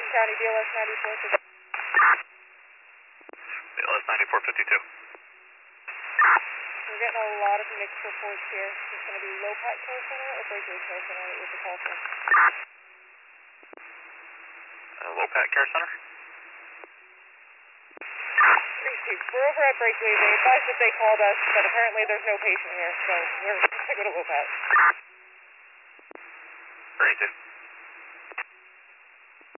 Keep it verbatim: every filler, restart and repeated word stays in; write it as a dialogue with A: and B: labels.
A: County, B L S ninety-four fifty.
B: B L S ninety-four fifty-two.
A: We're getting a lot of mixed reports here. Is this going to be Low Pat Care Center or Breakaway Care Center with the call from?
B: Uh, Low Pat Care Center?
A: three two. We're over at Breakaway. They advised that they called us, but apparently there's no patient here, so we're going to go to Low Pat.
B: three two.